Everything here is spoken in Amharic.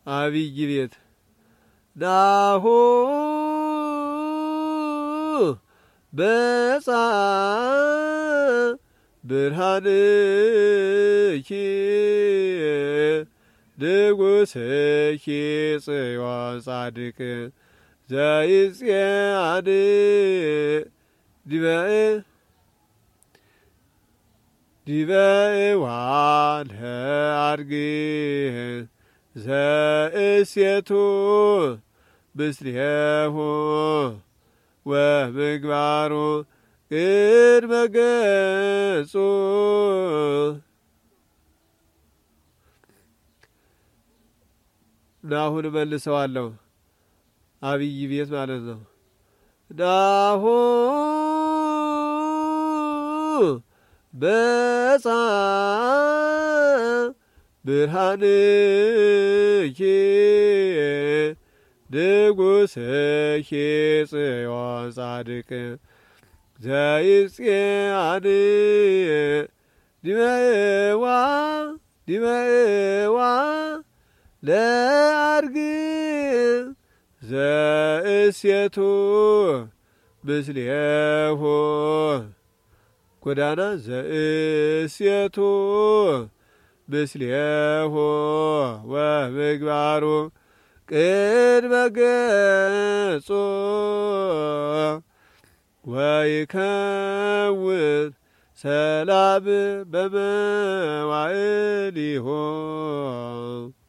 አብይ ቤት ናሁ በጻ ብርሃንኪ ንጉሥኪ ጽዮን ጻድቅ ዘይጽአን ዲበ እዋለ አድግ ዘእሴቱ ምስሌሁ ወምግባሩ ቅድመ ገጹ ናሁን መልሰዋለሁ። አብይ ቤት ማለት ነው። ናሁ በጻ ብርሃንኪ ንጉሥኪ ጽዮን ጻድቅ ዘይጽአን ዲበ እዋ ለአድግ ዘእሴቱ ምስሌሁ ጎዳና ዘእሴቱ ምስሌሁ ወምግባሩ ቅድመ ገጹ ወይከውን ሰላም በመዋዕሊሁ